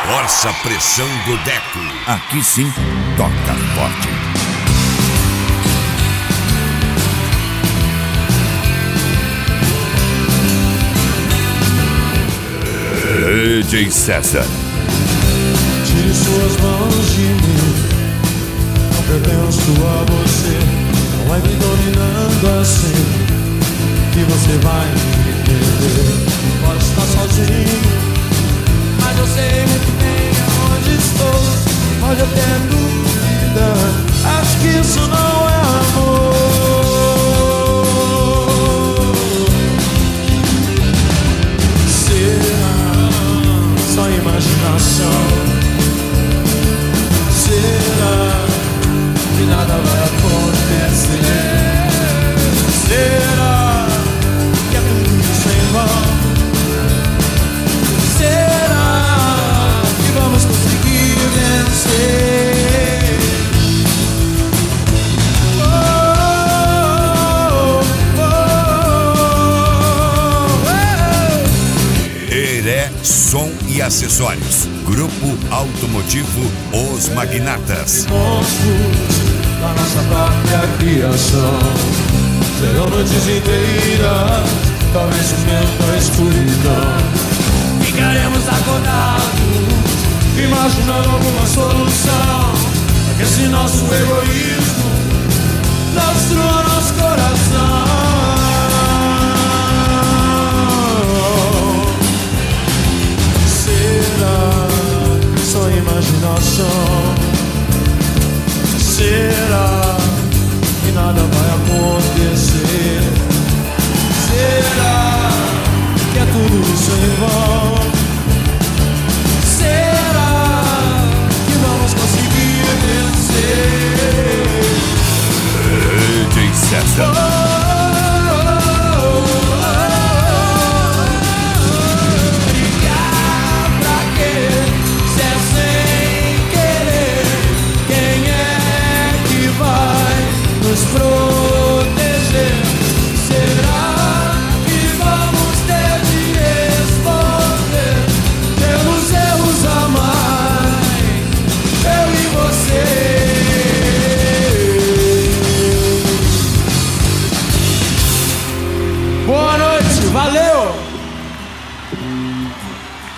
Força Pressão do Deco. Aqui sim, toca forte. DJ César. Tire suas mãos de mim, não pertenço a você. Não vai me dominando assim, que você vai me entender. Pode estar sozinho, mas eu sei muito bem aonde estou. Pode até duvidar, acho que isso não é amor. Será só imaginação? Será que nada vai acontecer? Será que é tudo isso em vão? Será que vamos conseguir vencer? Heré Som e Acessórios. Grupo Automotivo Os Magnatas. Monstros da nossa própria criação. Serão noites inteiras, talvez o medo da escuridão. Ficaremos acordados, imaginando alguma solução, para que esse nosso egoísmo não destrua nosso coração. Será só imaginação? Será